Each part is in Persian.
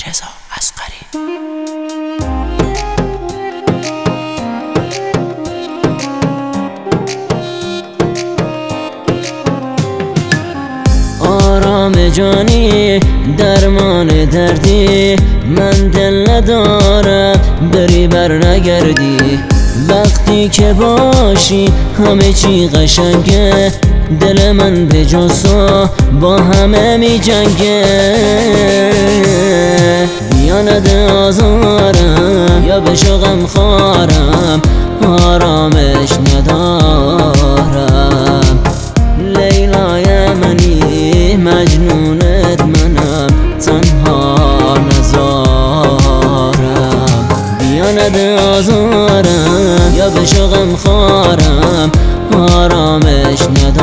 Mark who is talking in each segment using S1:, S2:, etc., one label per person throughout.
S1: علیرضا اصغری.
S2: آرام جانی درمان دردی، من دل ندارم بری بر نگردی. وقتی که باشی همه چی قشنگه، دل من به جز تو با همه می جنگه. بیا نده آزارم یا بشو غم خوارم، آرامش ندارم. لیلای منی مجنونت منم، تنها نزارم. بیا نده آزارم یا بشو غم خوارم، آرامش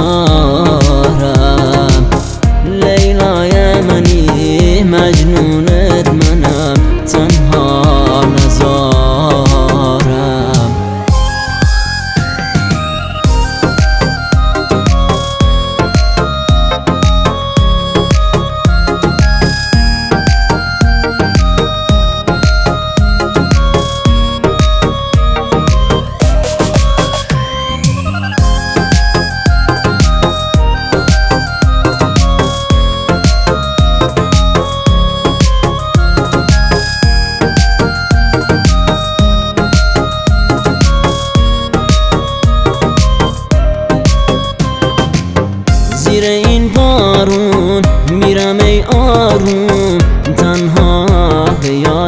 S2: ندارم. لیلای منی مجنونت منم، تنها نزارم. زیر این بارون میرم ای آروم، تنها به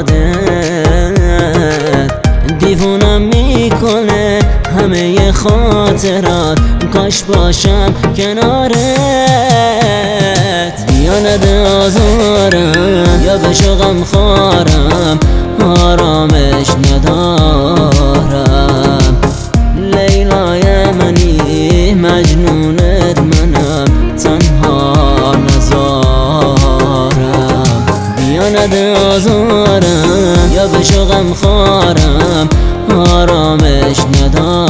S2: یادت. دیوونم میکنه همه خاطرات، کاش باشم کنارت. بیا نده آزارم یا بشو غم خوارم، آرامش ندارم. لیلای منی مجنونت منم، تنها نزارم. بیا نده آزارم یا بشو غم خوارم، آرامش ندارم.